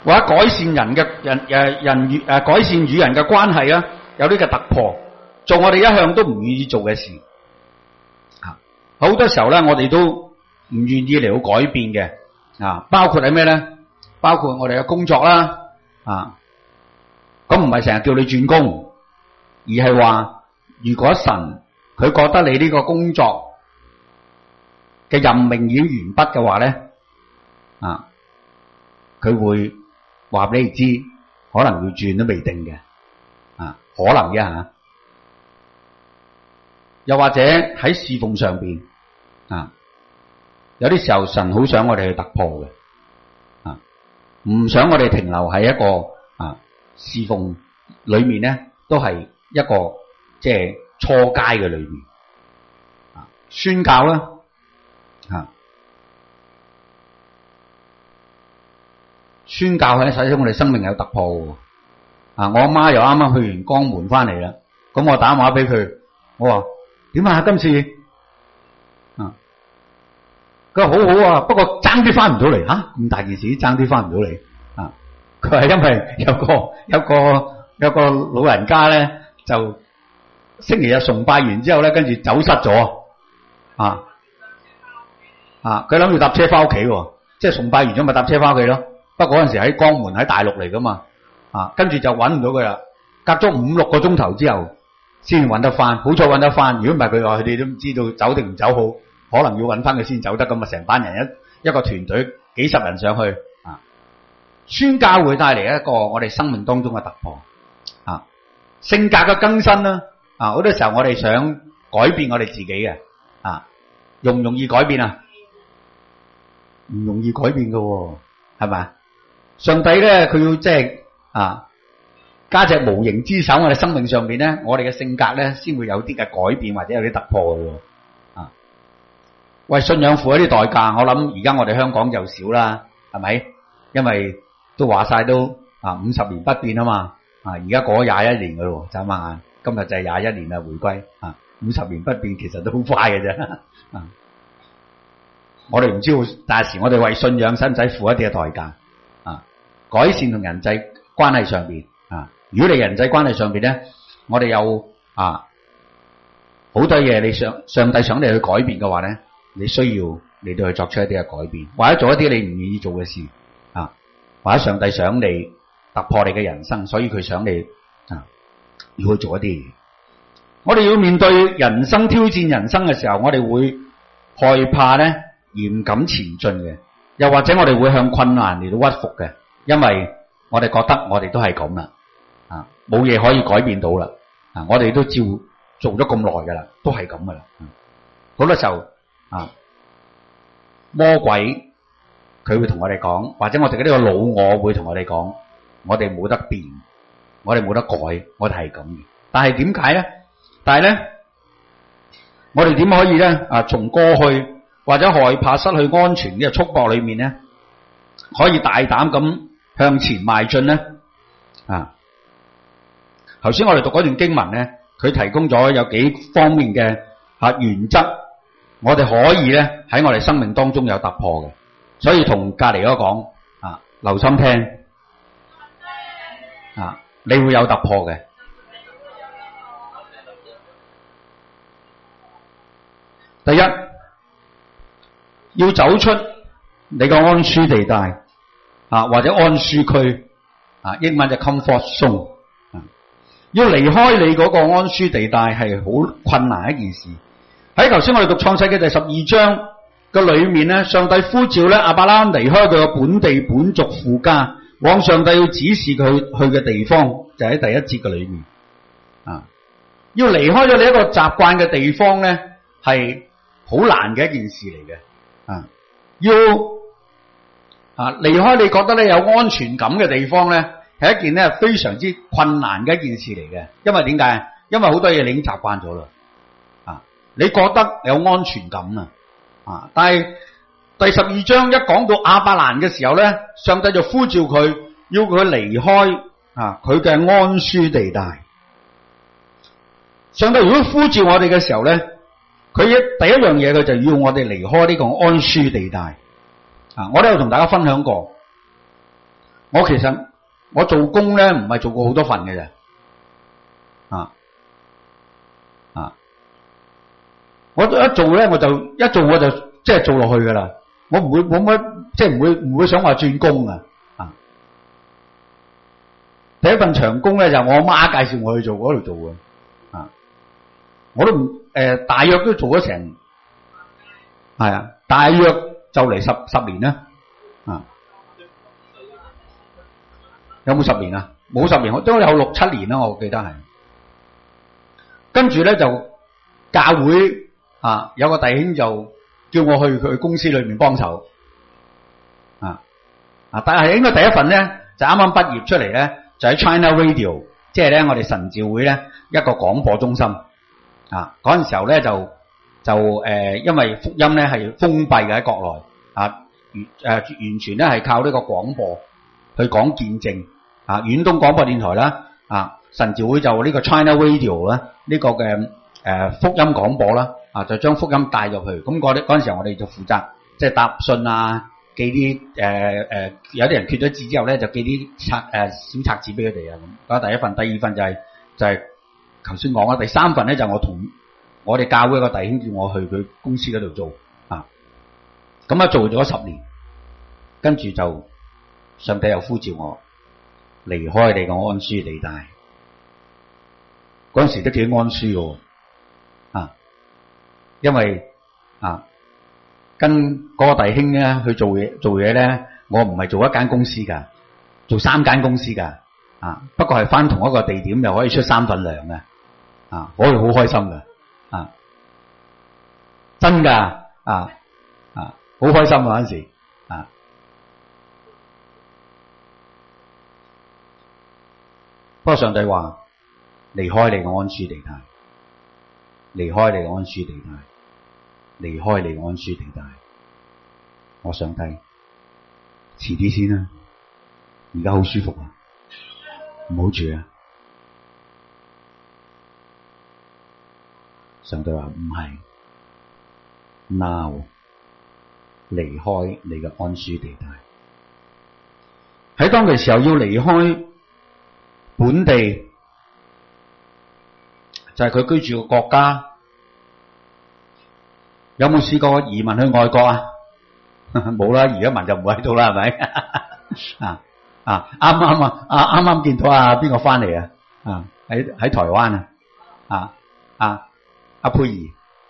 或者改善改善與人嘅關係啊，有呢個突破，做我哋一向都唔願意做嘅事。好多時候咧，我哋都唔願意嚟到改變嘅包括係咩咧？包括我哋嘅工作啦咁唔係成日叫你轉工，而係話如果神佢覺得你呢個工作嘅任命已經完畢嘅話咧佢會話俾你知，可能要轉都未定嘅可能啫又或者喺侍奉上邊有啲時候神好想我哋去突破嘅唔想我哋停留喺一個侍奉裏面咧，都係一個即係初階嘅裏面宣教啦宣教係使我哋生命有突破喎我阿媽又啱啱去完江門翻嚟啦，咁我打電話俾佢，我話點啊今次佢話好好不過爭啲翻唔到嚟咁大件事爭啲翻唔到嚟佢話因為有個老人家咧，就星期日崇拜完之後咧，跟住走失咗佢諗住搭車翻屋企喎，即係崇拜完咗咪搭車翻屋企咯。不過嗰陣時喺江門喺大陸嚟噶嘛跟住就揾唔到佢啦，隔咗5-6個鐘頭之後先揾得翻，好彩揾得翻。如果唔係佢話佢哋都唔知道走定唔走好，可能要揾翻佢先走得咁成班人一個團隊幾十人上去宣教會帶嚟一個我哋生命當中嘅突破性格嘅更新啦好多時候我哋想改變我哋自己嘅容唔容易改變唔容易改變㗎係咪？上帝咧佢要即係加隻無形之手我哋生命上邊咧，我哋嘅性格咧先會有啲嘅改變或者有啲突破嘅為信仰付一啲代價，我諗而家我哋香港就少啦，係咪？因為都話晒都50年不變啊嘛而家過咗21年㗎咯，眨下眼今日就係21年啦，回歸50年不變其實都好快嘅啫我哋唔知道，但係時我哋為信仰使唔使付一啲嘅代價改善同人際關係上邊如果你人際關係上邊咧，我哋有好多嘢你上帝想你去改變嘅話咧，你需要你都去作出一啲嘅改變，或者做一啲你唔願意做嘅事或者上帝想你突破你嘅人生，所以佢想你要去做一啲嘢。我哋要面對人生挑戰人生嘅時候，我哋會害怕咧，而唔敢前進嘅，又或者我哋會向困難嚟到屈服嘅，因為我哋覺得我哋都係咁啦冇嘢可以改變到啦我哋都照做咗咁耐噶啦，都係咁噶啦好多時候魔鬼佢會同我哋講，或者我哋嘅呢個老我會同我哋講，我哋冇得變，我哋冇得改，我哋係咁嘅。但係點解咧？但係咧，我哋點可以咧從過去或者害怕失去安全呢個束縛裏面咧，可以大膽咁向前邁進咧？頭先我哋讀嗰段經文咧，佢提供咗有幾方面嘅原則，我哋可以咧喺我哋生命當中有突破嘅。所以同隔籬嗰個講留心聽你會有突破嘅。第一，要走出你個安舒地帶或者安舒區英文就 comfort zone 要離開你嗰個安舒地帶係好困難一件事。喺頭先我哋讀創世記第12章嘅裏面咧，上帝呼召咧亞伯拉罕離開佢嘅本地本族父家，往上帝要指示佢去嘅地方，就喺第一節嘅裏面要離開咗你一個習慣嘅地方咧，係好難嘅一件事嚟嘅要離開你覺得咧有安全感嘅地方咧，係一件咧非常之困難嘅一件事嚟嘅。因為點解？因為好多嘢你已經習慣咗啦你覺得有安全感但係第12章一講到亞伯蘭嘅時候咧，上帝就呼召佢，要佢離開佢嘅安舒地帶。上帝如果呼召我哋嘅時候咧，佢第一樣嘢佢就要我哋離開呢個安舒地帶我都有同大家分享過， 其實我做工咧唔係做過好多份嘅啫，我一做咧我就即係做落去噶啦，我唔會冇乜即係唔會想話轉工啊。第一份長工咧就我阿媽介紹我去做嗰度做嘅，我都唔大約都做咗成大約就嚟十年啦，有冇10年啊？冇10年，都有6、7年啦，我記得係。跟住咧就教會有個弟兄就叫我去佢公司裏面幫手，但係應該第一份咧就啱啱畢業出嚟咧。就喺 China Radio， 即係咧我哋神召會咧一個廣播中心嗰陣時候咧就因為福音咧係封閉嘅喺國內完全咧係靠呢個廣播去講見證遠東廣播電台啦神召會就呢個 China Radio 啦呢個嘅福音廣播啦就將福音帶入去，咁嗰陣時候我哋就負責即係答信寄啲有啲人缺咗字之後咧，就寄啲小冊子俾佢哋咁。第一份，第二份就係頭先講第三份咧就我同我哋教會個弟兄叫我去佢公司嗰度做咁做咗10年，跟住就上帝又呼召我離開你個安舒地帶。嗰陣時都幾安舒嘅因為跟嗰個弟兄咧去做嘢咧，我唔係做一間公司噶，做3間公司噶，不過係翻同一個地點又可以出3份糧嘅，可以好開心嘅，真噶，好開心嗰陣時，不過上帝話離開你個安舒地帶，離開你個安舒地帶。離開你安舒地帶，我上帝遲啲先啦，而家好舒服唔好住上帝話唔係 ，now 離開你嘅安舒地帶。喺當嘅時候要離開本地，就係佢居住嘅國家。有冇試過移民去外國啊？冇啦，而家民就唔會喺度啦，係咪？啱啱見到邊個翻嚟喺台灣阿佩儀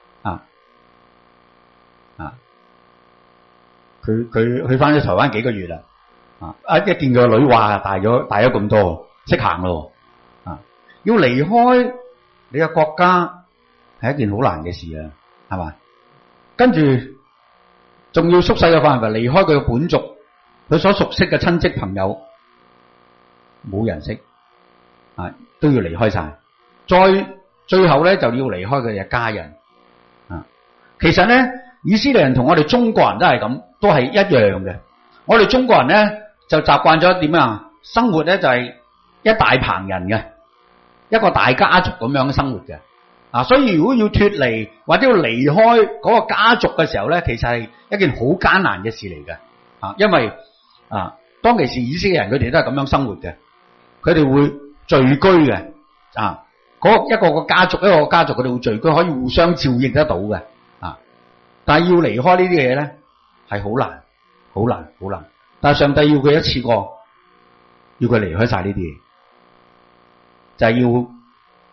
佢去翻咗台灣幾個月啦，一見佢個女話大咗咁多，識行咯，要離開你嘅國家係一件好難嘅事係嘛？跟住仲要縮細嘅範圍，離開佢嘅本族，佢所熟悉嘅親戚朋友冇人識，都要離開晒。最後咧就要離開佢嘅家人。其實咧，以色列人同我哋中國人都係咁，都係一樣嘅。我哋中國人咧就習慣咗點啊？生活咧就係一大棚人嘅，一個大家族咁樣生活嘅。所以如果要脫離或者要離開嗰個家族嘅時候咧，其實係一件好艱難嘅事嚟嘅。因為當其時以色列人佢哋都係咁樣生活嘅，佢哋會聚居嘅。一個家族佢哋會聚居，可以互相照應得到嘅。但係要離開呢啲嘢咧，係好難。但係上帝要佢一次過，要佢離開晒呢啲嘢，就係要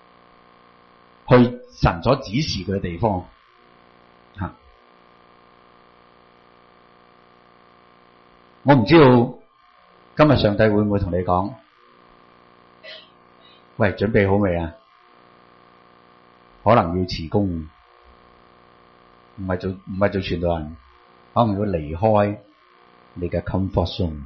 去神所指示佢嘅地方。我唔知道今日上帝會唔會同你講，喂，準備好未啊？可能要辭工，唔係做傳道人，可能要離開你嘅 comfort zone，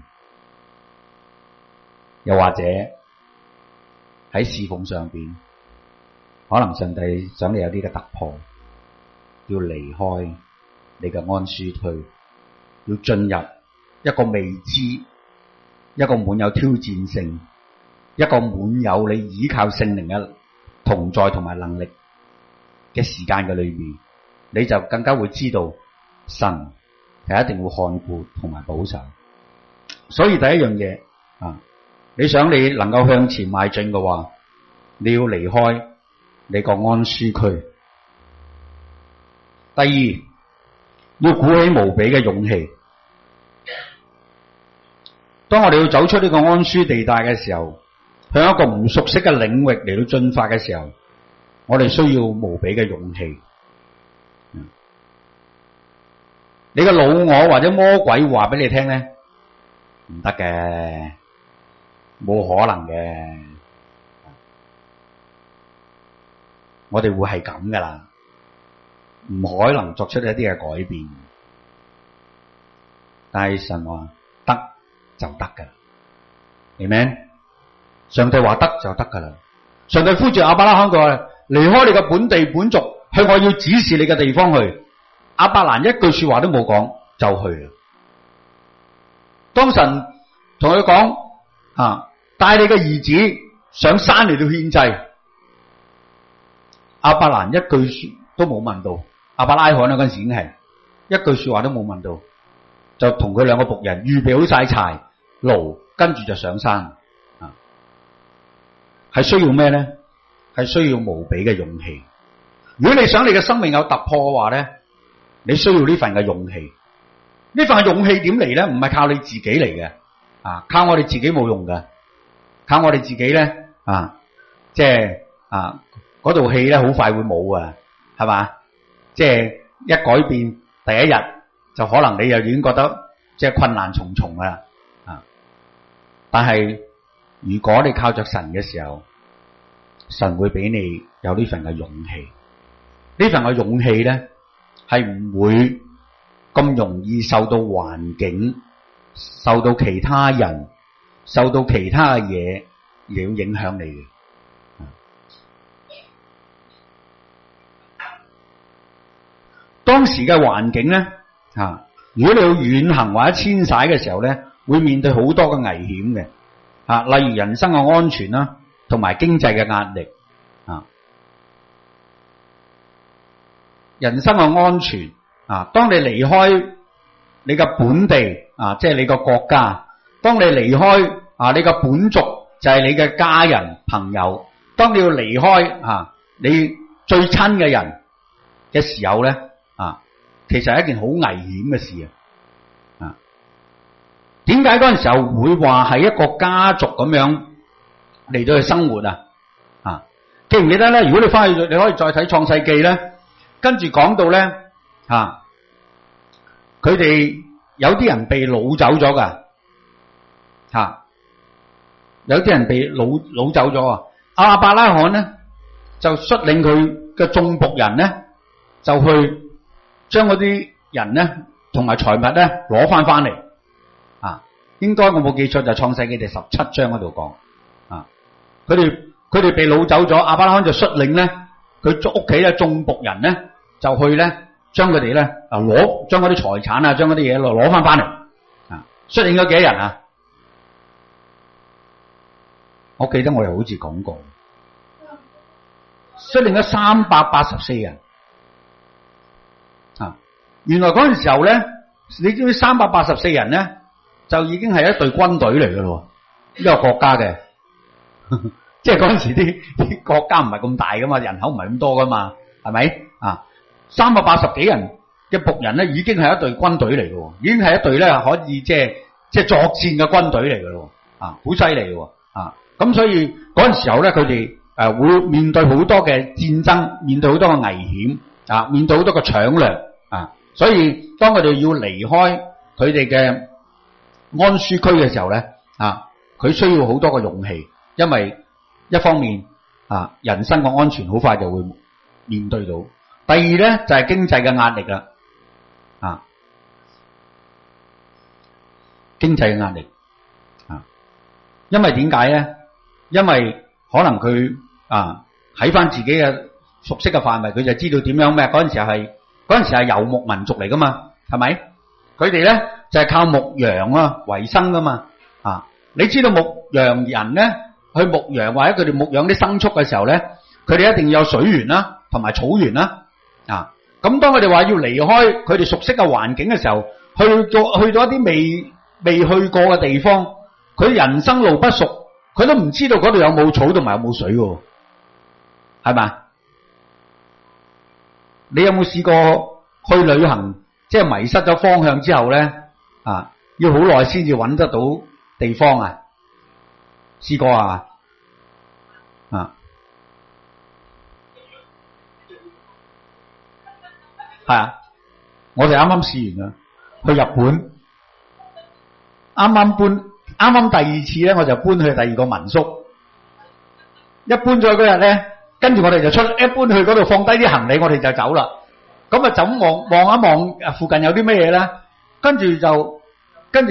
又或者喺侍奉上邊，可能上帝想你有啲嘅突破，要離開你嘅安舒區，要進入一個未知，一個滿有挑戰性，一個滿有你依靠聖靈嘅同在同埋能力嘅時間嘅裏面，你就更加會知道神係一定會看顧同埋保守。所以第一樣嘢啊！你想你能夠向前邁進嘅話，你要離開你個安舒區。第二，要鼓起無比嘅勇氣。當我哋要走出呢個安舒地帶嘅時候，向一個唔熟悉嘅領域嚟到進發嘅時候，我哋需要無比嘅勇氣。你嘅老我或者魔鬼話俾你聽咧，唔得嘅，冇可能嘅，我哋會係咁噶啦，唔可能作出一啲嘅改變。但係神話得就得噶啦，明咩？上帝話得就得噶啦。上帝呼住亞伯拉罕佢話：離開你嘅本地本族，去我要指示你嘅地方去。亞伯蘭一句說話都冇講就去啦。當神同佢講帶你嘅兒子上山嚟到獻祭，亞伯蘭一句說都冇問到。亞伯拉罕嗰陣時已經係一句說話都冇問到，就同佢兩個僕人預備好晒柴爐，跟住就上山。係需要咩咧？係需要無比嘅勇氣。如果你想你嘅生命有突破嘅話咧，你需要呢份嘅勇氣。呢份嘅勇氣點嚟咧？唔係靠你自己嚟嘅，靠我哋自己冇用嘅，靠我哋自己咧，即係嗰套戲咧，好快會冇啊，係嘛？即係一改變第一日，就可能你又已經覺得即係困難重重噶啦，但係如果你靠着神嘅時候，神會俾你有呢份嘅勇氣。呢份嘅勇氣咧，係唔會咁容易受到環境、受到其他人、受到其他嘅嘢而要影響你嘅。當時嘅環境咧，如果你要遠行或者遷徙嘅時候咧，會面對好多嘅危險嘅。例如人生嘅安全啦，同埋經濟嘅壓力。人生嘅安全當你離開你嘅本地即係你個國家，當你離開你嘅本族，就係你嘅家人朋友，當你要離開你最親嘅人嘅時候咧，其實係一件好危險嘅事啊！點解嗰陣時候會話係一個家族咁樣嚟到去生活啊？記唔記得咧？如果你翻去，你可以再睇創世記咧，跟住講到咧，佢哋有啲人被擄走咗噶，有啲人被擄走咗啊！亞伯拉罕咧就率領佢嘅眾僕人咧，就去將嗰啲人咧同埋財物咧攞翻嚟。應該我冇記錯就創世記第17章嗰度講，佢哋被擄走咗，亞伯拉罕就率領咧佢屋企嘅眾僕人咧就去咧將佢哋咧將嗰啲財產將嗰啲嘢攞翻嚟。率領咗幾多人啊？我記得我又好似講過，率領咗384人。原來嗰陣時候咧，你知唔知384人咧？就已經係一隊軍隊嚟嘅咯，呢個國家嘅，即係嗰陣時啲國家唔係咁大噶嘛，人口唔係咁多噶嘛，係咪？380幾人嘅僕人咧，已經係一隊軍隊嚟嘅，已經係一隊咧可以即係作戰嘅軍隊嚟嘅咯，好犀利嘅，咁所以嗰陣時候咧，佢哋會面對好多嘅戰爭，面對好多嘅危險，面對好多嘅搶掠，所以當佢哋要離開佢哋嘅安舒區嘅時候咧，佢需要好多嘅勇氣，因為一方面人生嘅安全好快就會面對到，第二咧就係經濟嘅壓力啦，經濟嘅壓力，因為點解咧？因為可能佢喺翻自己嘅熟悉嘅範圍，佢就知道點樣咩？嗰陣時係游牧民族嚟噶嘛，係咪？佢哋咧就係靠牧羊為生噶嘛，你知道牧羊人咧去牧羊或者佢哋牧養啲牲畜嘅時候咧，佢哋一定要有水源啦，同埋草原啦，咁當佢哋話要離開佢哋熟悉嘅環境嘅時候，去到一啲未去過嘅地方， 佢人生路不熟，佢都唔知道嗰度有冇草同埋有冇水喎，係咪？你有冇試過去旅行，即係迷失咗方向之後咧，要好耐先至揾得到地方啊？試過啊？係啊，我哋啱啱試完啦，去日本，啱啱第二次咧，我就搬去第二個民宿。一搬咗嗰日咧，跟住我哋就一搬去嗰度放低啲行李，我哋就走啦。咁啊，就咁望一望附近有啲咩嘢咧，跟住就我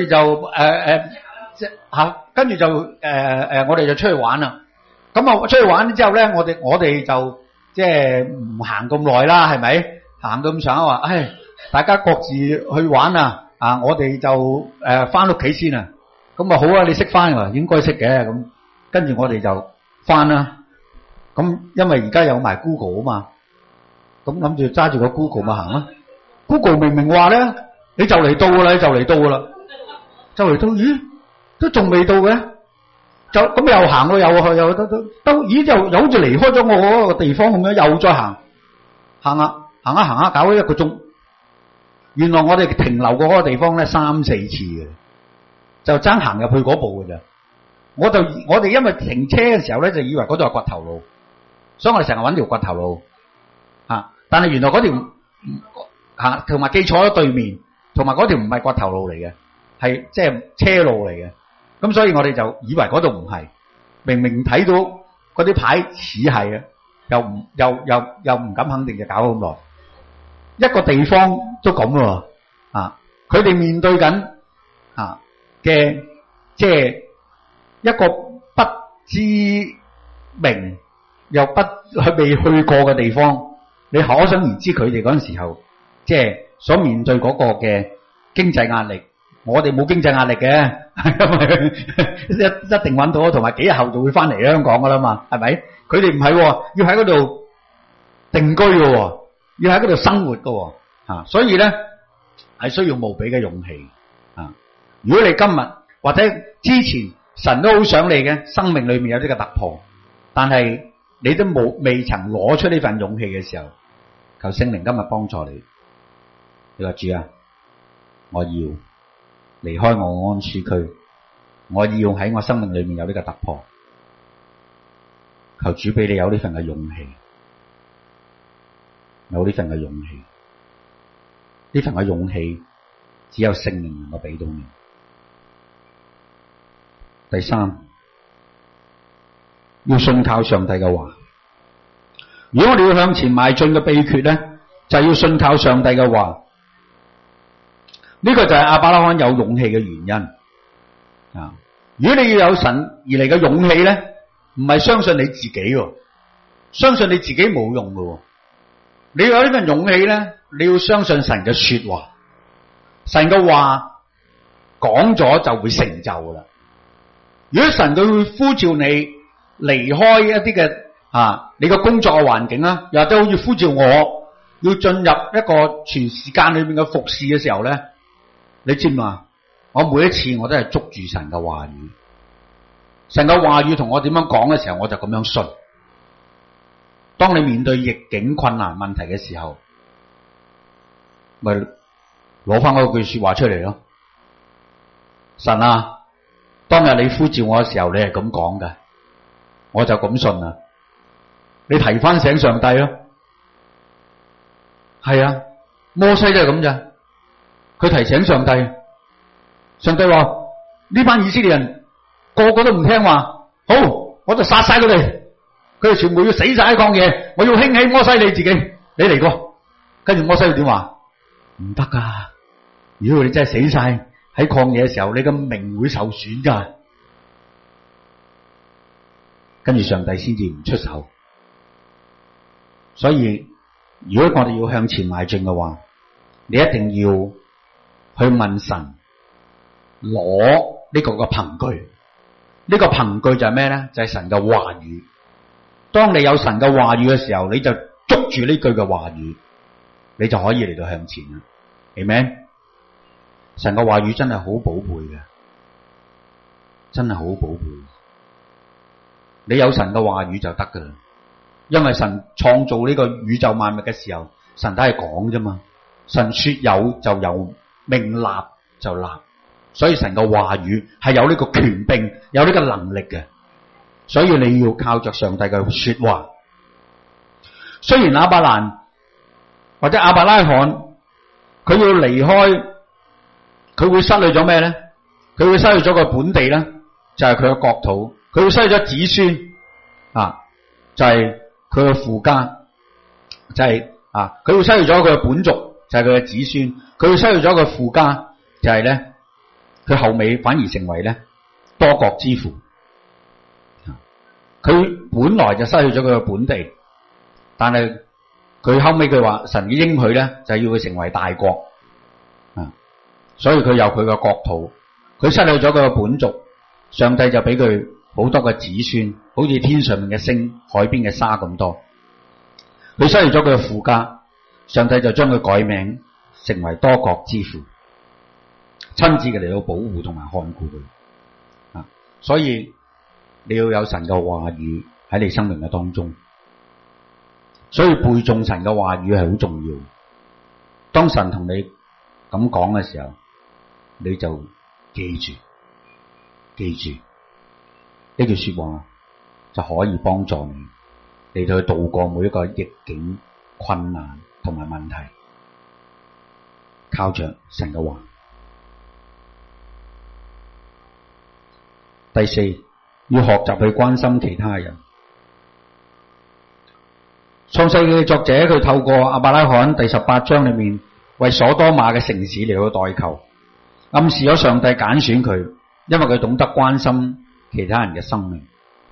哋就出去玩啦。咁啊，出去玩之後咧，我哋就即係唔行咁耐啦，係咪？行到咁上下話，大家各自去玩啊！我哋就翻屋企先啊。咁啊好啊，你識翻啊，應該識嘅。咁跟住我哋就翻啦。咁因為而家有埋 Google 啊嘛，咁諗住揸住個 Google 咪行啦。Google 明明話咧，你就嚟到噶啦，就嚟到，咦，都仲未到嘅，就咁又行咯，又去又得，咦，又好似離開咗我嗰個地方咁樣，又再行下，搞咗1個鐘。原來我哋停留過嗰個地方咧3-4次嘅，就爭行入去嗰步嘅咋。我哋因為停車嘅時候咧，就以為嗰度係掘頭路，所以我哋成日揾條掘頭路但係原來嗰條同埋記錯咗對面，同埋嗰條唔係掘頭路嚟嘅，係即係車路嚟嘅。咁所以我哋就以為嗰度唔係，明明睇到嗰啲牌似係啊，又唔敢肯定，就搞咗咁耐。一個地方都咁喎，佢哋面對緊嘅即係一個不知名又未去過嘅地方，你可想而知佢哋嗰陣時候即係所面對嗰個嘅經濟壓力。我哋冇經濟壓力嘅，因為一定揾到，同埋幾日後就會翻嚟香港噶啦嘛，係咪？佢哋唔係，要喺嗰度定居嘅，要喺嗰度生活嘅，所以咧係需要無比嘅勇氣。如果你今日或者之前神都好想你嘅生命裏面有呢個突破，但係你都未曾攞出呢份勇氣嘅時候，求聖靈今日幫助你。你話主啊，我要離開我安舒區，我要喺我生命裏面有呢個突破。求主俾你有呢份嘅勇氣，有呢份嘅勇氣，呢份嘅勇氣只有聖靈能夠俾到你。第三，要信靠上帝嘅話。如果我哋要向前邁進嘅秘訣咧，就係要信靠上帝嘅話。呢個就係亞伯拉罕有勇氣嘅原因。如果你要有神而嚟嘅勇氣咧，唔係相信你自己，相信你自己冇用嘅。你要有呢份勇氣咧，你要相信神嘅說話，神嘅話講咗就會成就噶啦。如果神佢會呼召你離開一啲嘅你個工作嘅環境啦，又或者好似呼召我要進入一個全時間裏面嘅服侍嘅時候咧，你知嘛？我每一次我都係捉住神嘅話語，神嘅話語同我點樣講嘅時候，我就咁樣信。當你面對逆境困難問題嘅時候，咪攞翻嗰句說話出嚟咯。神啊，當日你呼召我嘅時候，你係咁講嘅，我就咁信啦。你提翻醒上帝咯。係啊，摩西都係咁咋。佢提醒上帝，上帝話呢班以色列人個個都唔聽話，好，我就殺晒佢哋，佢哋全部要死晒喺曠野，我要興起摩西你自己，你嚟過。跟住摩西點話？唔得噶，如果你真係死晒喺曠野嘅時候，你嘅名會受損噶。跟住上帝先至唔出手。所以如果我哋要向前邁進嘅話，你一定要去問神攞呢個嘅憑據。呢個憑據就係咩咧？就係神嘅話語。當你有神嘅話語嘅時候，你就捉住呢句嘅話語，你就可以嚟到向前啦。Amen。神嘅話語真係好寶貝嘅。 真係好寶貝。你有神嘅話語就得噶啦，因為神創造呢個宇宙萬物嘅時候，神都係講啫嘛。神說有就有，命立就立，所以神嘅話語係有呢個權柄，有呢個能力嘅。所以你要靠着上帝嘅說話。雖然亞伯蘭或者亞伯拉罕佢要離開，佢會失去咗咩咧？佢會失去咗個本地咧，就係佢嘅國土；佢會失去咗子孫啊，就係佢嘅父家，就係佢會失去咗佢嘅本族，就係佢嘅子孫；佢會失去咗佢父家，就係咧佢後尾反而成為咧多國之父。佢本來就失去咗佢嘅本地，但係佢後尾佢話神嘅應許咧，就係要佢成為大國啊，所以佢有佢嘅國土。佢失去咗佢嘅本族，上帝就俾佢好多嘅子孫，好似天上面嘅星、海邊嘅沙咁多。佢失去咗佢嘅父家，上帝就將佢改名成為多國之父，親自嘅嚟到保護同埋看顧佢啊。所以你要有神嘅話語喺你生命嘅當中，所以背誦神嘅話語係好重要。當神同你咁講嘅時候，你就記住呢句說話，就可以幫助你嚟到去度過每一個逆境、困難同埋問題。靠着神嘅話。第四，要學習去關心其他人。創世記嘅作者佢透過亞伯拉罕第18章裏面為所多瑪嘅城市嚟到代求，暗示咗上帝揀選佢，因為佢懂得關心其他人嘅生命。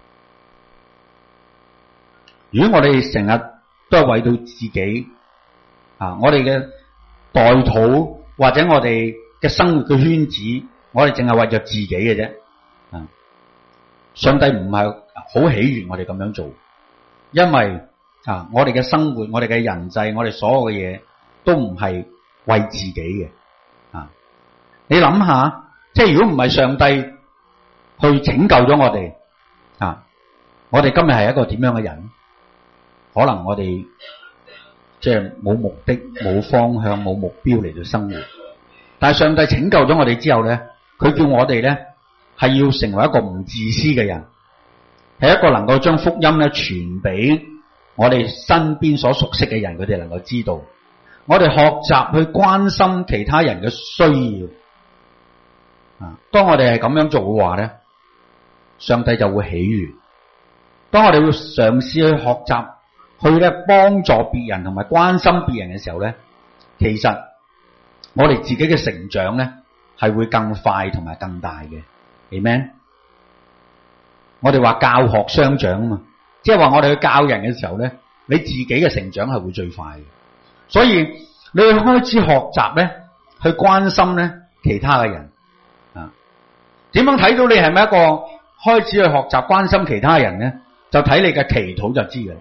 如果我哋成日都係為到自己我哋嘅代禱或者我哋嘅生活嘅圈子，我哋淨係為咗自己嘅啫。上帝唔係好喜悅我哋咁樣做，因為我哋嘅生活、我哋嘅人際、我哋所有嘅嘢都唔係為自己嘅。你諗下，即係如果唔係上帝去拯救咗我哋，我哋今日係一個點樣嘅人？可能我哋即係冇目的、冇方向、冇目標嚟到生活。但係上帝拯救咗我哋之後咧，佢叫我哋咧係要成為一個唔自私嘅人，係一個能夠將福音咧傳俾我哋身邊所熟悉嘅人，佢哋能夠知道。我哋學習去關心其他人嘅需要。當我哋係咁樣做嘅話咧，上帝就會喜悅。當我哋會嘗試去學習去咧幫助別人同埋關心別人嘅時候咧，其實我哋自己嘅成長咧係會更快同埋更大嘅。Amen。我哋話教學相長啊嘛，即係話我哋去教人嘅時候咧，你自己嘅成長係會最快嘅。所以你去開始學習咧，去關心咧其他嘅人。點樣睇到你係咪一個開始去學習關心其他人咧？就睇你嘅祈禱就知嘅。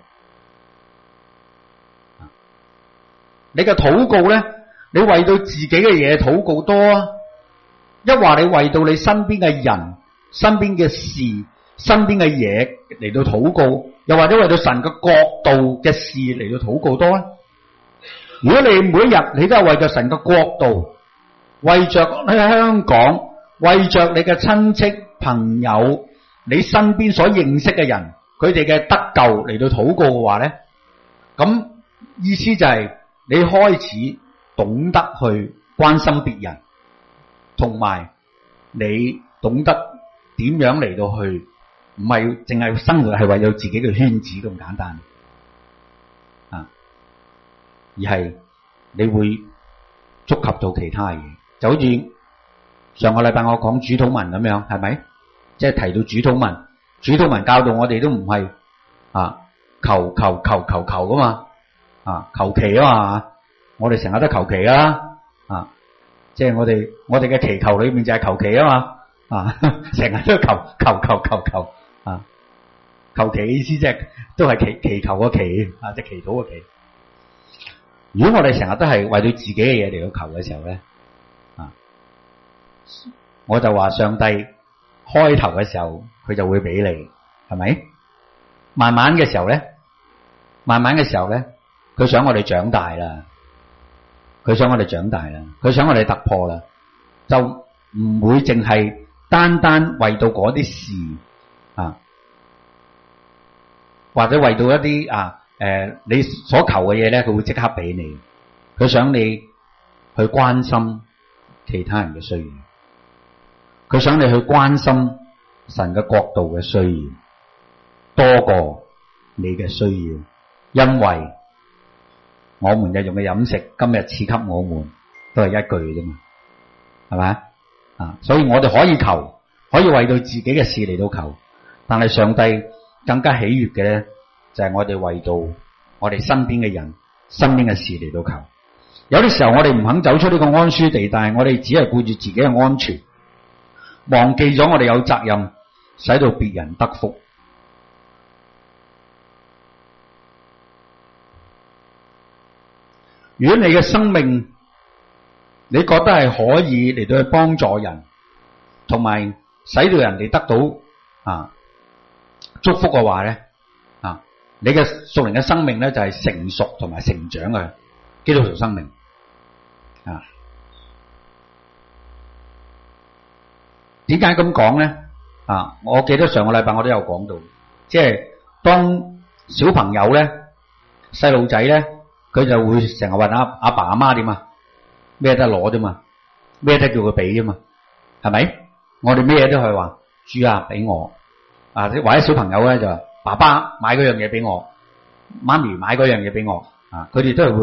你嘅禱告咧，你為到自己嘅嘢禱告多啊，一話你為到你身邊嘅人、身邊嘅事、身邊嘅嘢嚟到禱告，又或者為到神嘅國度嘅事嚟到禱告多啊。如果你每一日你都係為咗神嘅國度，為着喺香港，為着你嘅親戚朋友，你身邊所認識嘅人，佢哋嘅得救嚟到禱告嘅話咧，咁意思就係你開始懂得去關心別人，同埋你懂得點樣嚟到去，唔係淨係生活係為咗自己嘅圈子咁簡單而係你會觸及到其他嘢，就好似上個禮拜我講主禱文咁樣，係咪？即係提到主禱文，主禱文教導我哋都唔係求噶嘛，求其啊嘛，我哋成日都求其啊，即係我哋嘅祈求裏面就係求其啊嘛，成日都求求其意思即係都係祈求個祈即係祈禱個祈。如果我哋成日都係為咗自己嘅嘢嚟到求嘅時候咧，我就話上帝開頭嘅時候佢就會俾你，係咪？慢慢嘅時候咧，佢想我哋長大啦，佢想我哋突破啦，就唔會淨係單單為到嗰啲事啊，或者為到一啲你所求嘅嘢咧，佢會即刻俾你。佢想你去關心其他人嘅需要，佢想你去關心神嘅國度嘅需要多過你嘅需要，因為我們日用嘅飲食今日賜給我們都係一句啫嘛，係咪啊？所以我哋可以求，可以為到自己嘅事嚟到求，但係上帝更加喜悅嘅咧，就係我哋為到我哋身邊嘅人、身邊嘅事嚟到求。有啲時候我哋唔肯走出呢個安舒地帶，我哋只係顧住自己嘅安全，忘記咗我哋有責任使到別人得福。如果你嘅生命你覺得係可以嚟到去幫助人，同埋使到人哋得到祝福嘅話咧，你嘅屬靈嘅生命咧就係成熟同埋成長嘅基督徒生命。點解咁講咧？我記得上個禮拜我都有講到，即係當小朋友咧、細路仔咧，佢就會成日問阿爸阿媽點啊？咩得攞啫嘛，咩得叫佢俾啫嘛，係咪？我哋咩都係話主啊俾我，或者小朋友咧就話爸爸買嗰樣嘢俾我，媽咪買嗰樣嘢俾我，佢哋都係會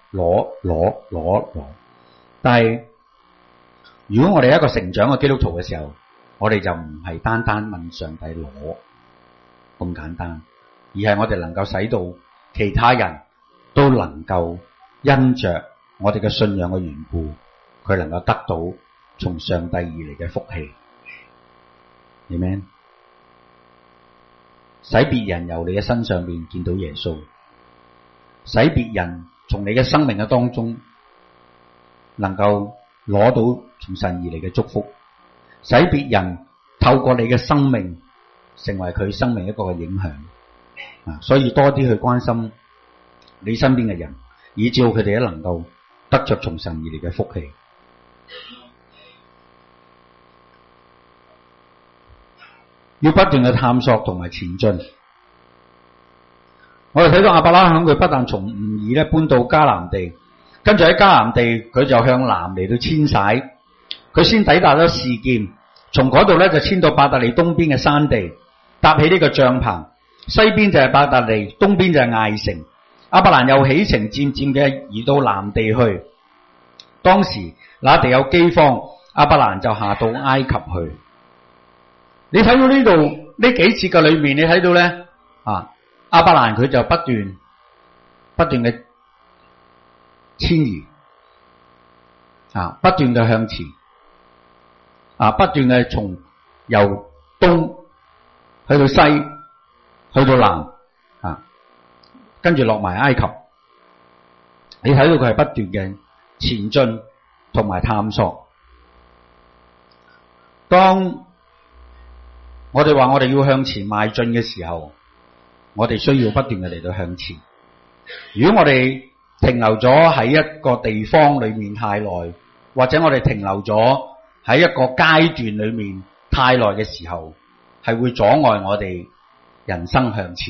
攞。但係如果我哋係一個成長嘅基督徒嘅時候，我哋就唔係單單問上帝攞咁簡單，而係我哋能夠使到其他人都能夠因着我哋嘅信仰嘅緣故，佢能夠得到從上帝而嚟嘅福氣。Amen。使別人由你嘅身上面見到耶穌，使別人從你嘅生命嘅當中能夠攞到從神而嚟嘅祝福，使別人透過你嘅生命成為佢生命一個嘅影響。所以多啲去關心你身邊嘅人，以致佢哋都能夠得着從神而嚟嘅福氣。要不斷嘅探索同埋前進。我哋睇到亞伯拉罕佢不但從吾珥咧搬到迦南地，跟住喺迦南地佢就向南嚟到遷徙，佢先抵達咗示劍，從嗰度咧就遷到伯特利東邊嘅山地，搭起呢個帳篷，西邊就係伯特利，東邊就係艾城。亞伯蘭又起程，漸漸嘅移到南地去。當時那地有饑荒，亞伯蘭就下到埃及去。你睇到呢度呢幾節嘅裏面，你睇到咧亞伯蘭佢就不斷嘅遷移，不斷嘅向前，不斷嘅從由東去到西，去到南，跟住落埋埃及。你睇到佢係不斷嘅前進同埋探索。當我哋話我哋要向前邁進嘅時候，我哋需要不斷嘅嚟到向前。如果我哋停留咗喺一個地方裏面太耐，或者我哋停留咗喺一個階段裏面太耐嘅時候，係會阻礙我哋人生向前。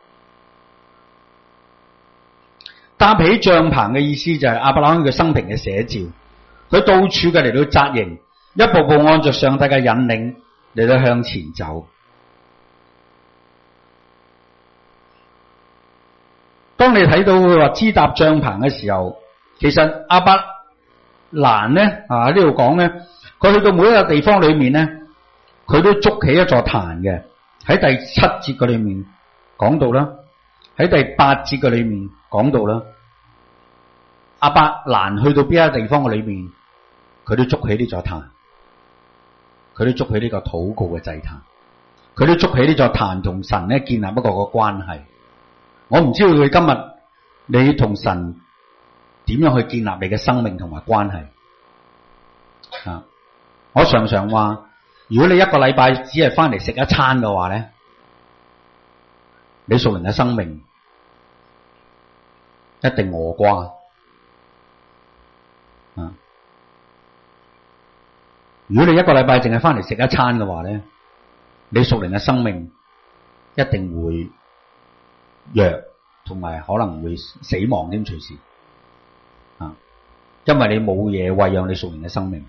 搭起帳篷嘅意思就係亞伯拉罕嘅生平嘅寫照，佢到處嘅嚟到紮營，一步步按着上帝嘅引領嚟到向前走。當你睇到佢話支搭帳篷嘅時候，其實亞伯蘭咧呢度講咧，佢去到每一個地方裏面咧，佢都築起一座壇嘅。喺第7節嘅裏面講到啦，喺第8節嘅裏面講到啦，亞伯蘭去到邊一個地方嘅裏面，佢都築起呢座壇，佢都築起呢個禱告嘅祭壇，佢都築起呢座壇同神咧建立一個關係。我唔知道佢今日你同神點樣去建立你嘅生命同埋關係。我常常話如果你一個禮拜只係翻嚟食一餐嘅話咧，你屬靈嘅生命一定餓瓜啊！如果你一個禮拜淨係翻嚟食一餐嘅話咧，你屬靈嘅生命一定會弱，同埋可能會死亡添，隨時啊！因為你冇嘢餵養你屬靈嘅生命。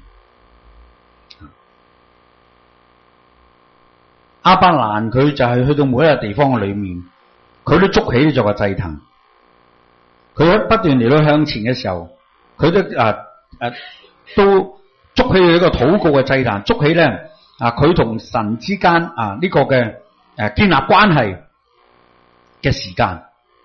亞伯蘭佢就係去到每一個地方嘅裏面，佢都築起咗個祭壇。佢不斷嚟到向前嘅時候，佢都都築起一個禱告嘅祭壇，築起咧佢同神之間呢個嘅建立關係嘅時間。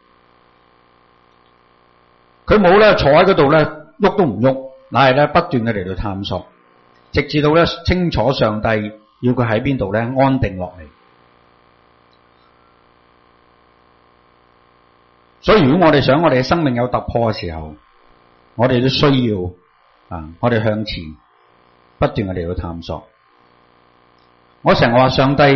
佢冇咧坐喺嗰度咧喐都唔喐，乃係咧不斷嘅嚟到探索，直至到咧清楚上帝要佢喺邊度咧安定落嚟。所以如果我哋想我哋嘅生命有突破嘅時候，我哋都需要我哋向前不斷嘅嚟到探索。我成日話上帝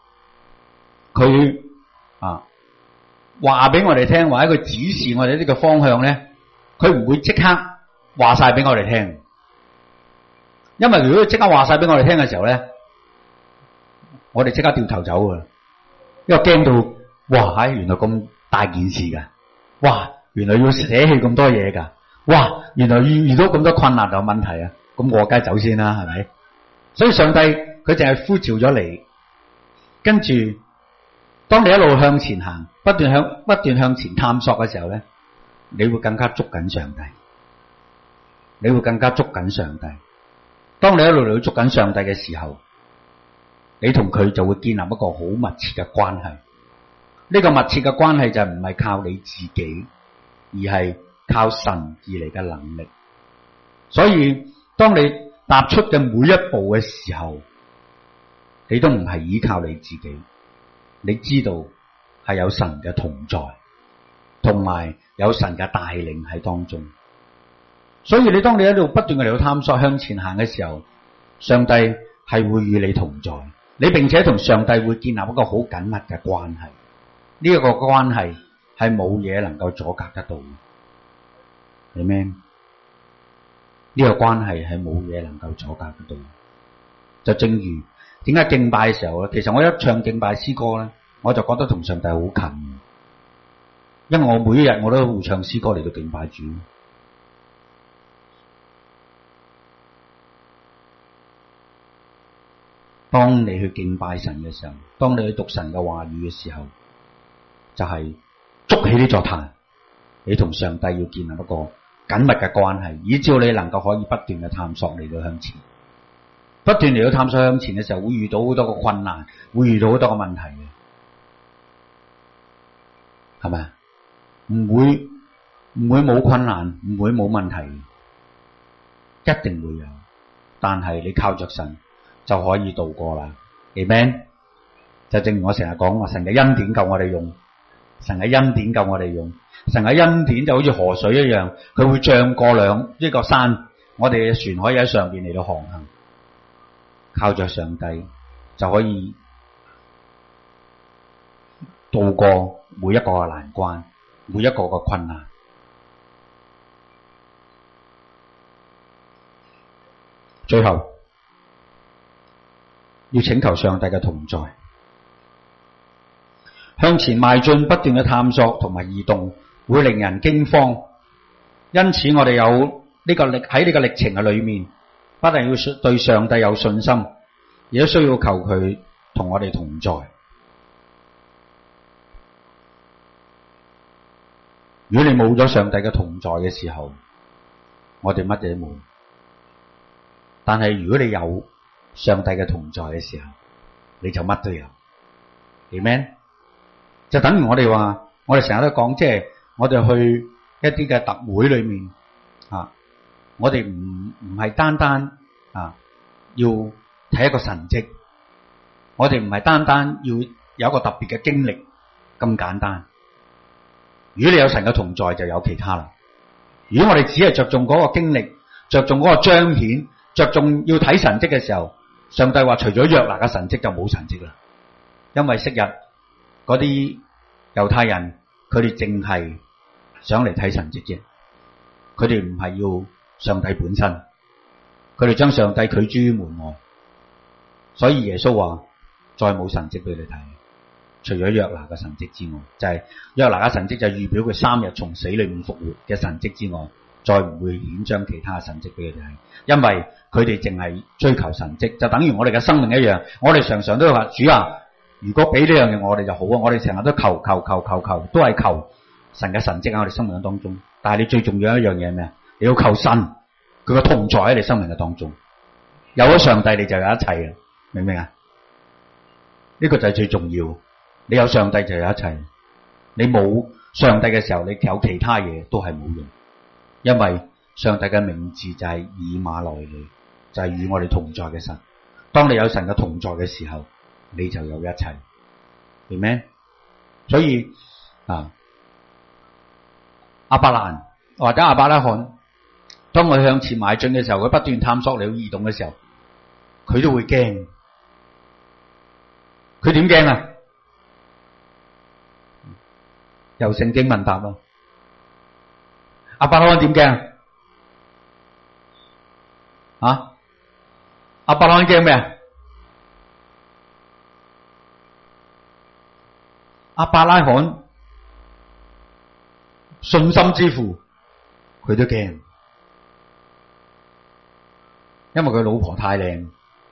佢話俾我哋聽，或者佢指示我哋呢個方向咧，佢唔會即刻話晒俾我哋聽。因為如果佢即刻話晒俾我哋聽嘅時候咧，我哋即刻掉頭走㗎，因為驚到哇原來咁大件事㗎，哇原來要捨棄咁多嘢㗎，哇原來遇到咁多困難同問題啊，咁我梗係走先啦，係咪？所以上帝佢淨係呼召咗你，跟住當你一路向前行，不斷向前探索嘅時候咧，你會更加捉緊上帝，你會更加捉緊上帝。當你一路嚟捉緊上帝嘅時候，你同佢就會建立一個好密切嘅關係。呢個密切嘅關係就唔係靠你自己，而係靠神而嚟嘅能力。所以當你踏出嘅每一步嘅時候，你都唔係依靠你自己，你知道係有神嘅同在，同埋有神嘅帶領喺當中。所以當你喺度不斷嘅嚟到探索向前行嘅時候，上帝係會與你同在，你並且同上帝會建立一個好緊密嘅關係。呢一個關係係冇嘢能夠阻隔得到嘅，明唔明？呢個關係係冇嘢能夠阻隔得到。就正如點解敬拜嘅時候咧，其實我一唱敬拜詩歌咧，我就覺得同上帝好近，因為我每一日我都會唱詩歌嚟到敬拜主。當你去敬拜神嘅時候，當你去讀神嘅話語嘅時候，就係築起呢座壇，你同上帝要建立一個緊密嘅關係，以至你能夠可以不斷嘅探索嚟到向前，不斷嚟到探索向前嘅時候，會遇到好多個困難，會遇到好多個問題嘅，係咪？唔會冇困難，唔會冇問題，一定會有。但係你靠着神就可以度過啦。Amen。就正如我成日講話，神嘅恩典夠我哋用。神嘅恩典夠我哋用，神嘅恩典就好似河水一樣，佢會漲過呢個山，我哋嘅船可以喺上邊嚟到航行。靠着上帝就可以渡過每一個嘅難關，每一個嘅困難。最後要請求上帝嘅同在。向前邁進，不斷嘅探索同埋移動，會令人驚慌。因此，我哋有呢個喺呢個歷程嘅裏面，不但要對上帝有信心，亦都需要求佢同我哋同在。如果你冇咗上帝嘅同在嘅時候，我哋乜嘢都冇。但係如果你有上帝嘅同在嘅時候，你就乜都有。Amen。就等於我哋話，我哋成日都講，即係我哋去一啲嘅特會裏面我哋唔係單單要睇一個神蹟，我哋唔係單單要有一個特別嘅經歷咁簡單。如果你有神嘅同在，就有其他啦。如果我哋只係着重嗰個經歷，着重嗰個彰顯，着重要睇神蹟嘅時候， 上帝話除咗約拿嘅神蹟就冇神蹟啦，因為昔日嗰啲猶太人佢哋淨係想嚟睇神蹟啫，佢哋唔係要上帝本身，佢哋將上帝拒諸於門外，所以耶穌話再冇神蹟俾你睇，除咗約拿嘅神蹟之外，就係約拿嘅神蹟就預表佢3日從死裏面復活嘅神蹟之外，再唔會顯彰其他嘅神蹟俾佢哋睇，因為佢哋淨係追求神蹟，就等於我哋嘅生命一樣，我哋常常都話主啊，如果俾呢樣嘢我哋就好啊，我哋成日都求，都係求神嘅神蹟喺我哋生命當中，但係你最重要一樣嘢係咩啊？你要求神佢嘅同在喺你生命嘅當中，有咗上帝你就有一切嘅，明唔明啊？呢個就係最重要，你有上帝就有一切，你冇上帝嘅時候，你有其他嘢都係冇用，因為上帝嘅名字就係以馬內利，就係與我哋同在嘅神。當你有神嘅同在嘅時候，你就有一切，明咩？所以亞伯蘭或者亞伯拉罕，當佢向前邁進嘅時候，佢不斷探索你要移動嘅時候，佢都會驚。佢點驚啊？由聖經問答咯。亞伯拉罕點驚啊？亞伯拉罕驚咩啊？亞伯拉罕信心之父，佢都驚，因為佢老婆太靚，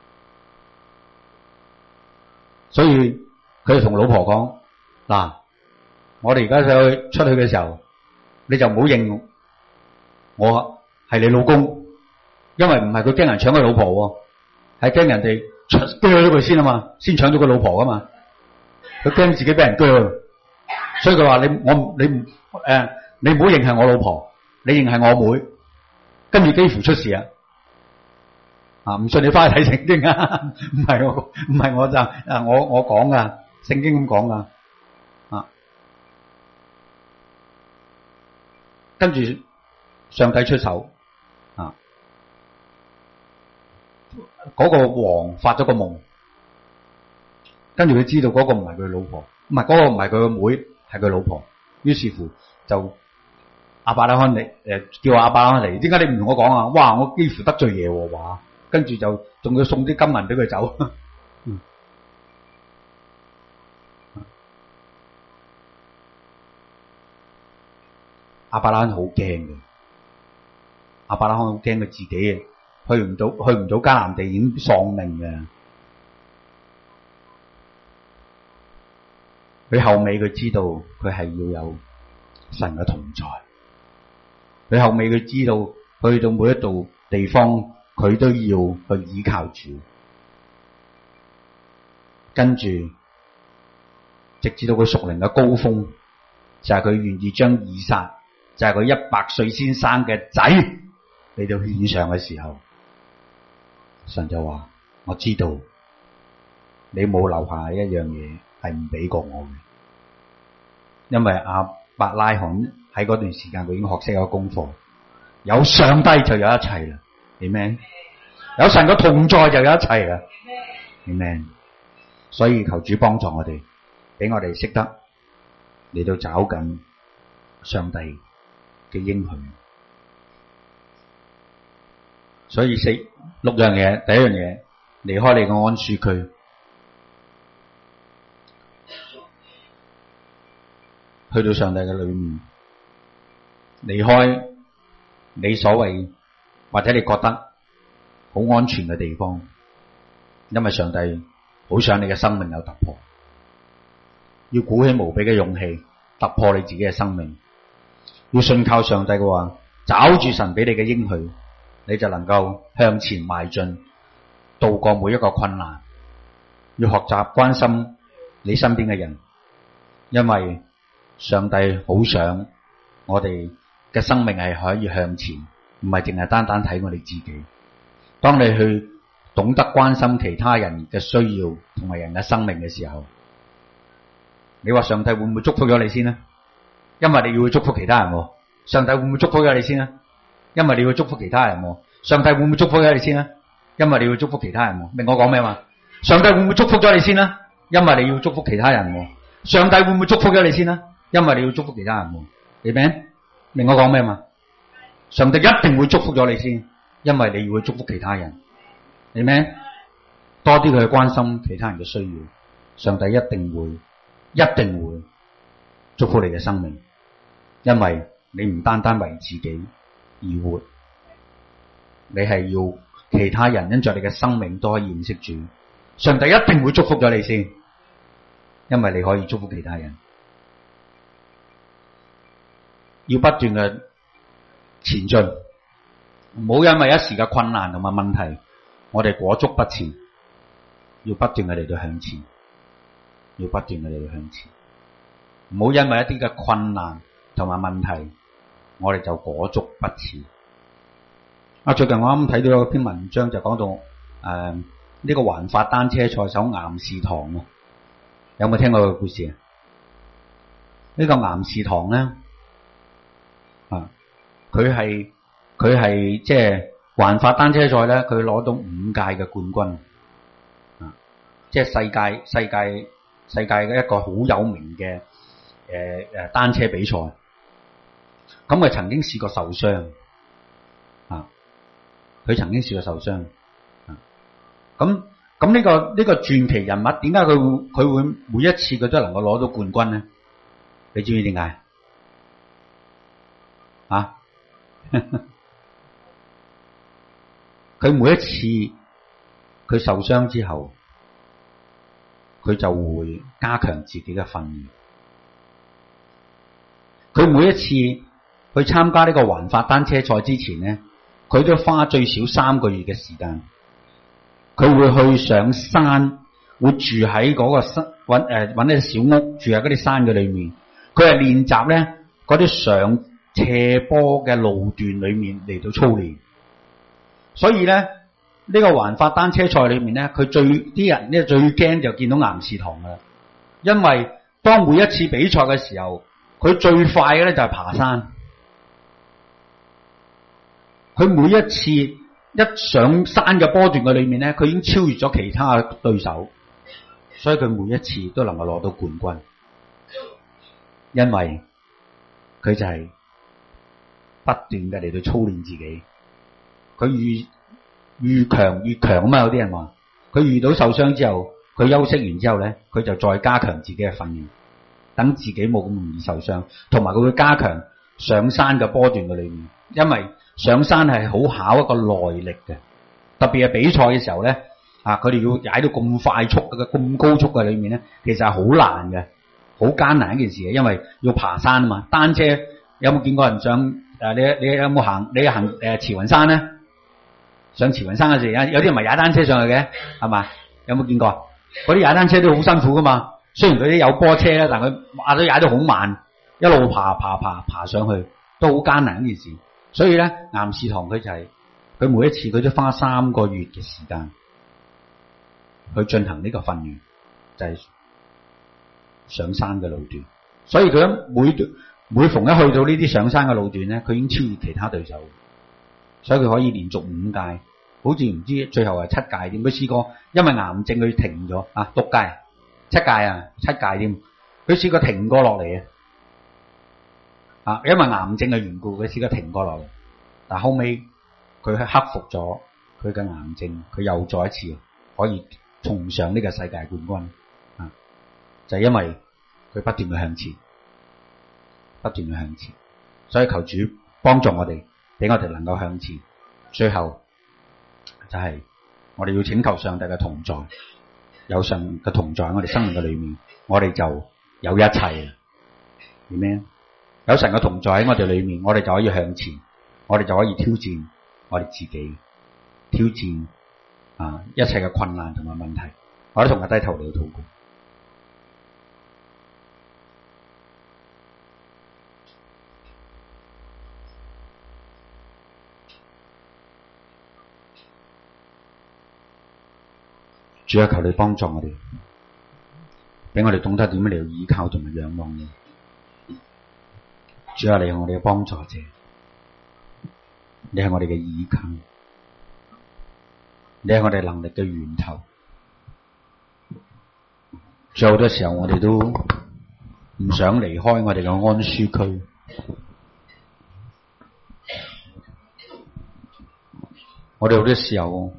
所以佢就同老婆講：嗱，我哋而家出去嘅時候，你就唔好認我係你老公，因為唔係佢驚人搶佢老婆，係驚人哋鋸咗佢先啊嘛，先搶咗佢老婆啊嘛，佢驚自己俾人鋸，所以佢話你唔好認係我老婆，你認係我妹，跟住幾乎出事啊！唔信你翻去睇聖經啊，唔係我就我講噶，聖經咁講噶跟住上帝出手嗰個王發咗個夢，跟住佢知道嗰個唔係佢老婆，唔係嗰個唔係佢個妹，係佢老婆，於是乎就亞伯拉罕嚟叫亞伯拉罕嚟，點解你唔同我講啊？哇！我幾乎得罪耶和華，跟住就仲要送啲金銀俾佢走。亞伯拉罕好驚嘅，亞伯拉罕好驚佢自己嘅，去唔到迦南地已經喪命嘅。佢後尾佢知道佢係要有神嘅同在，佢後尾佢知道去到每一度地方佢都要去依靠主，跟住直至到佢屬靈嘅高峰，就係佢願意將以撒，就係佢100歲先生嘅仔嚟到獻上嘅時候，神就話：我知道你冇留下一樣嘢係唔俾過我嘅，因為亞伯拉罕喺嗰段時間佢已經學識咗功課，有上帝就有一切啦，明咩？有神嘅同在就有一切啦，明咩？所以求主幫助我哋，俾我哋識得嚟到找緊上帝嘅應許。所以6樣嘢，第一樣嘢，離開你個安舒區，去到上帝嘅裏面，離開你所謂或者你覺得好安全嘅地方，因為上帝好想你嘅生命有突破，要鼓起無比嘅勇氣突破你自己嘅生命，要信靠上帝嘅話，找住神俾你嘅應許，你就能夠向前邁進，度過每一個困難。要學習關心你身邊嘅人，因為上帝好想我哋嘅生命係可以向前，唔係淨係單單睇我哋自己。當你去懂得關心其他人嘅需要同埋人嘅生命嘅時候，你話上帝會唔會祝福咗你先呢？因為你要去祝福其他人喎。上帝會唔會祝福咗你先呢？因為你要祝福其他人喎。上帝會唔會祝福咗你先呢？ 因為你要祝福其他人喎。明我講咩嘛？上帝會唔會祝福咗你先啦？因為你要祝福其他人喎。上帝會唔會祝福咗你先啦？因為你要祝福其他人喎。你明我講咩嘛？上帝一定會祝福咗你先，因為你要去祝福其他人。你多啲去關心其他人嘅需要，上帝一定會祝福你嘅生命，因為你唔單單為自己而活，你係要其他人因着你嘅生命都可以認識主，上帝一定會祝福咗你先，因為你可以祝福其他人。要不斷嘅前進，唔好因為一時嘅困難同埋問題，我哋裹足不前，要不斷嘅嚟到向前，要不斷嘅嚟到向前，唔好因為一啲嘅困難同埋問題，我哋就裹足不前。最近我啱啱睇到有篇文章就講到呢個環法單車賽手岩士堂啊，有冇聽過個故事啊？呢個岩士堂咧佢係即係環法單車賽咧，佢攞到5屆嘅冠軍即係世界嘅一個好有名嘅單車比賽。咁佢曾經試過受傷佢曾經試過受傷咁呢個傳奇人物點解佢會每一次佢都能夠攞到冠軍咧？你知唔知點解佢每一次佢受傷之後，佢就會加強自己嘅訓練。佢每一次去參加呢個環法單車賽之前咧，佢都花最少3個月嘅時間。佢會去上山，會住喺嗰個山，搵一小屋住喺嗰啲山嘅裏面。佢係練習咧嗰啲上斜坡嘅路段裏面嚟到操練。所以咧呢個環法單車賽裏面咧，啲人咧最驚就見到岩士堂噶啦，因為當每一次比賽嘅時候，佢最快嘅咧就係爬山。佢每一次一上山嘅波段嘅裏面咧，佢已經超越咗其他嘅對手，所以佢每一次都能夠攞到冠軍，因為佢就係不斷嘅嚟到操練自己。佢越強越強啊嘛！有啲人話佢遇到受傷之後，佢休息完之後咧，佢就再加強自己嘅訓練，等自己冇咁容易受傷。同埋佢會加強上山嘅波段嘅裏面，因為上山係好考一個耐力嘅，特別係比賽嘅時候咧，佢哋要踩到咁快速嘅咁高速嘅裏面咧，其實係好難嘅，好艱難一件事嘅，因為要爬山啊嘛。單車有冇見過人上你有冇行？你行慈雲山咧？上慈雲山嘅時候，有啲人咪踩單車上去嘅，係嘛？有冇見過？嗰啲踩單車都好辛苦噶嘛。雖然佢啲有波車咧，但佢都踩得好慢，一路爬上去，都好艱難一件事。所以咧，岩士堂佢就係佢每一次佢都花3個月嘅時間去進行呢個訓練，就係上山嘅路段。所以佢每逢一去到呢啲上山嘅路段咧，佢已經超越其他對手，所以佢可以連續5屆，好似唔知最後係7屆點。佢試過因為癌症佢停咗6屆7屆添。佢試過停過落嚟因為癌症嘅緣故，佢試過停過落嚟，但後尾佢係克服咗佢嘅癌症，佢又再一次可以重上呢個世界冠軍就係因為佢不斷去向前，不斷去向前。所以求主幫助我哋，俾我哋能夠向前。最後就係我哋要請求上帝嘅同在，有神嘅同在喺我哋生命嘅裏面，我哋就有一切。Amen。有神嘅同在喺我哋裏面，我哋就可以向前，我哋就可以挑戰我哋自己，挑戰一切嘅困難同埋問題。我哋同佢低頭嚟禱告。主啊，求你幫助我哋，俾我哋懂得點樣嚟依靠同埋仰望你。主啊，你係我哋嘅幫助者，你係我哋嘅依靠。 你係我哋能力嘅源頭。最後好多時候我哋都唔想離開我哋嘅安舒區。我哋好多時候，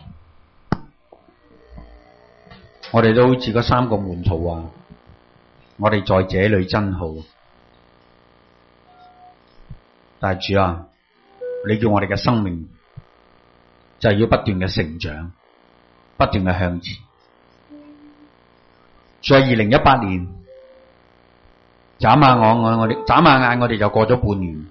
我哋都好似嗰3個門徒話：我哋在這裏真好。但係主啊，你叫我哋嘅生命就係要不斷嘅成長，不斷嘅向前。在2018年，眨下眼我哋就過咗半年。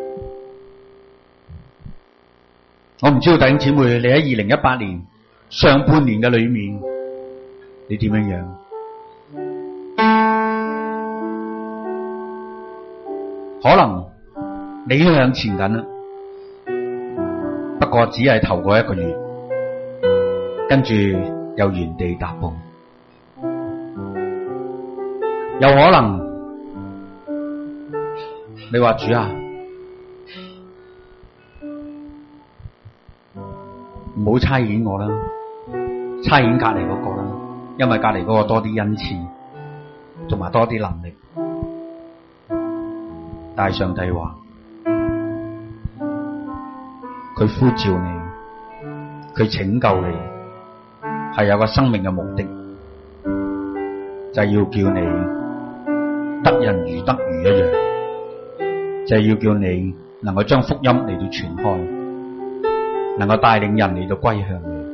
我唔知道弟兄姊妹，你喺2018年上半年嘅裏面，你點樣樣？可能你已經向前緊啦，不過只係頭嗰1個月，跟住又原地踏步。有可能你話主啊，唔好差遣我啦，差遣隔離嗰個啦，因為隔離嗰個多啲恩賜，同埋多啲能力。但係上帝話，佢呼召你，佢拯救你，係有個生命嘅目的，就係要叫你得人如得魚一樣，就係要叫你能夠將福音嚟到傳開，能夠帶領人嚟到歸向你。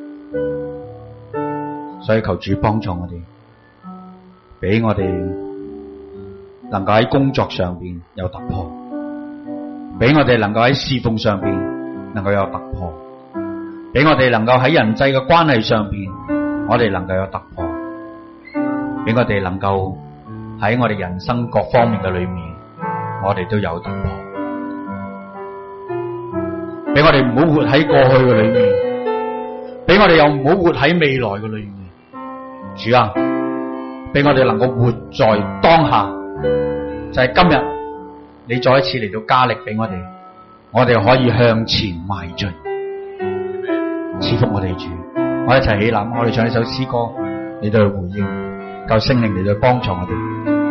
所以求主幫助我哋，俾我哋能夠喺工作上邊有突破，俾我哋能夠喺侍奉上邊能夠有突破，俾我哋能夠喺人際嘅關係上邊我哋能夠有突破，俾我哋能夠喺我哋人生各方面嘅裏面我哋都有突破，俾我哋唔好活喺過去嘅裏面，俾我哋又唔好活喺未來嘅裏面。主啊，俾我哋能夠活在當下，就係今日你再一次嚟到加力俾我哋可以向前邁進。賜福我哋主，我一齊起立，我哋唱呢首詩歌，你都去回應，求聖靈嚟到幫助我哋。